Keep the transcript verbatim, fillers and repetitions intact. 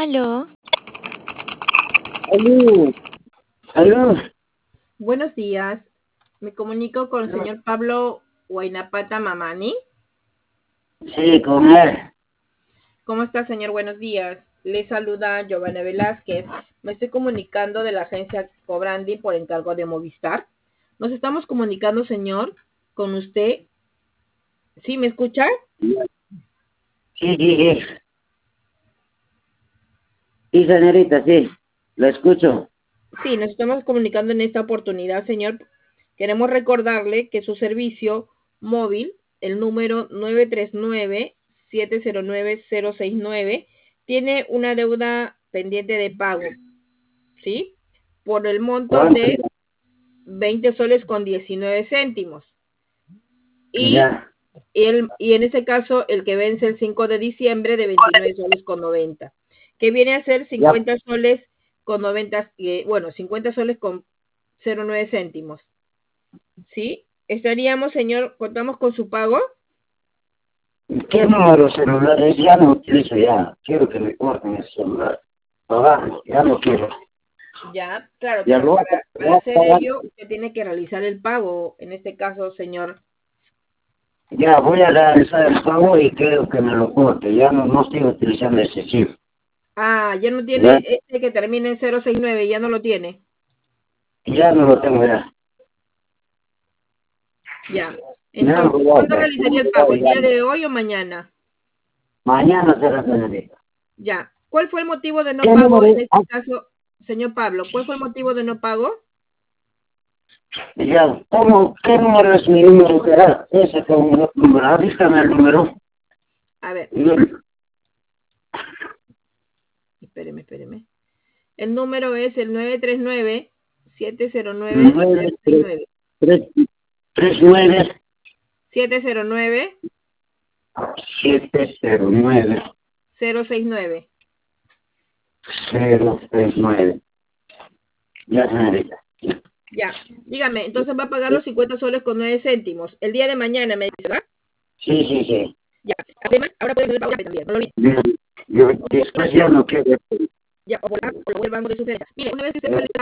Aló. Aló, aló, Buenos días. Me comunico con el señor Pablo Huaynapata Mamani. sí, con él. ¿Cómo está, señor? Buenos días. Le saluda Giovanna Velázquez. Me estoy comunicando de la agencia Cobrandi por encargo de Movistar. Nos estamos comunicando, señor, con usted. ¿Sí me escucha? Sí, sí, sí. Sí, señorita, sí, lo escucho. Sí, nos estamos comunicando en esta oportunidad, señor. Queremos recordarle que su servicio móvil, el número nueve tres nueve, siete cero nueve, cero seis nueve, tiene una deuda pendiente de pago, ¿sí? Por el monto ¿Cuánto? de veinte soles con diecinueve céntimos. Y, Ya, el, y en ese caso, el que vence el cinco de diciembre de veintinueve soles con noventa, que viene a ser ya. cincuenta soles con noventa, eh, bueno, cincuenta soles con cero nueve céntimos. ¿Sí? Estaríamos, señor, contamos con su pago. ¿Qué número celulares? Ya no utilizo ya. Quiero que me corten el celular. Abajo, ya no quiero. Ya, claro, Ya pero lo para, para voy a hacer pagar. ello, usted tiene que realizar el pago. En este caso, señor. Ya voy a realizar el pago y creo que me lo corte. Ya no, no estoy utilizando ese chip. Ah, ya no Ya, tiene este que termina en cero seis nueve, ya no lo tiene. ya no lo tengo ya. Ya. Ya no Entonces, lo voy a ¿cuándo hacer. realizaría el Ya, pago? ¿El ya. día de hoy o mañana? Mañana será, señorita. Ya. ¿Cuál fue el motivo de no ¿Qué pago número en es? este caso, señor Pablo? ¿Cuál fue el motivo de no pago? Ya, ¿cómo, qué número es mi número? ¿Será ese que un número? Avísame el número. A ver, Y el espéreme, espéreme. El número es el nueve tres nueve, siete cero nueve, nueve cero seis tres nueve. tres tres nueve siete cero nueve, siete cero nueve cero seis nueve. cero tres nueve. Ya, señorita. Ya, dígame, entonces va a pagar los cincuenta soles con nueve céntimos. El día de mañana me dice, ¿verdad? Sí, sí, sí. Ya, además, ahora puede hacer el pago también, no lo olvide. Yo, yo después ya no quiero. Ya, o por la, o por el banco de su Mire, una vez que usted Eh, realiza